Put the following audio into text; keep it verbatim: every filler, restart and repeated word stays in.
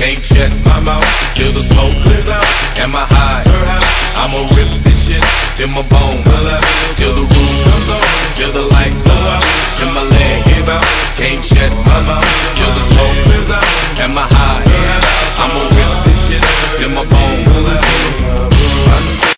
can't shut my mouth till the smoke clears out. Am I high? I'ma rip this shit till my bones.